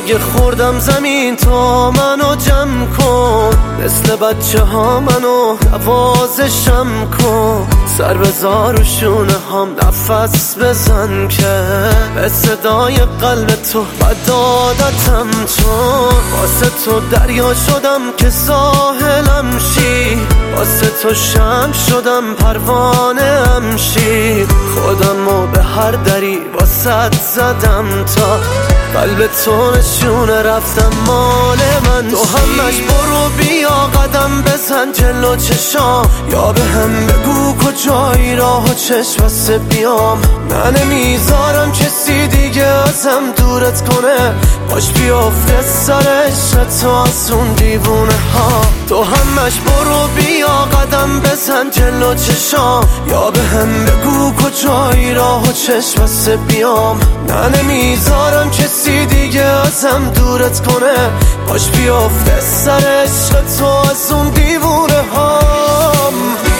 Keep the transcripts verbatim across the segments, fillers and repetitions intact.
اگه خوردم زمین تو منو جمع کن، مثل بچه ها منو نوازشم کن، سر بذار و شونه هم نفس بزن که به صدای قلب تو بد عادتم، چون واسه تو دریا شدم که ساحلم شی، واسه تو شمع شدم پروانه ام شی، خودمو به هر دری واسه زدم تا قلب تو نشونه رفتم مال من. تو همش برو بیا قدم بزن جلو چشام، یا به هم بگو کجایی راه و چشم بسته بیام. نه نمیذارم کسی دیگه ازم دورت کنه، باش بیافته سر عشق تو از اون دیوونه ها. تو همش برو بیا قدم بزن جلو چشام، یا به هم بگو کجایی راه و چشم بسته بیام. نه نمیذارم کسی دیگه ازم دورت کنه، باش بیافته سر عشق تو از اون دیوونه هام.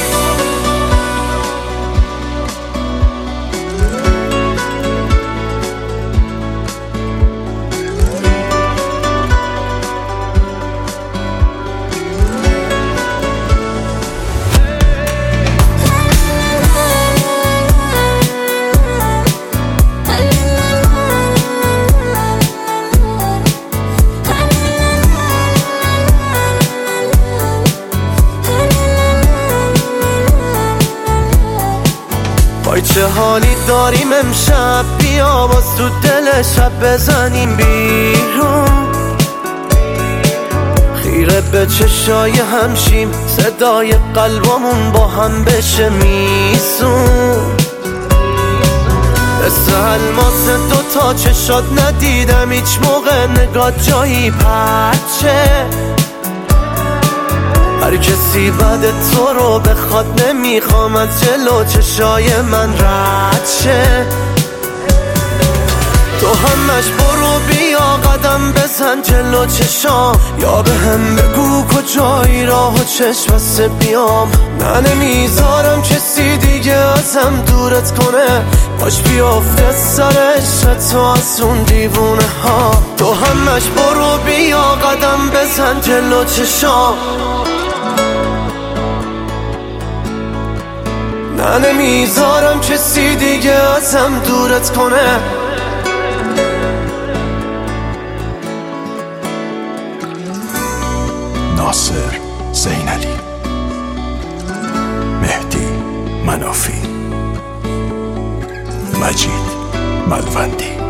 وای چه حالی داریم امشب، بیا باز تو دل شب بزنیم بیرون، خیره به چشای همشیم، صدای قلبمون با هم بشه میسون. مثل الماس دوتا چشات ندیدم هیچ موقع نگاه جایی پرچه، هر کسی بعد تو رو بخواد نمیخوام از جلو چشای من رد شه. تو همش برو بیا قدم بزن جلو چشام، یا به هم بگو کجایی راه و چشم بسته بیام. نه نمیذارم کسی دیگه ازم دورت کنه، باش بیافته سر عشق تو از اون دیوونه ها. تو همش برو بیا قدم بزن جلو چشام، نه نمیذارم کسی دیگه ازم دورت کنه. ناصر زینالی، مهدی منافی، مجید ملوندی.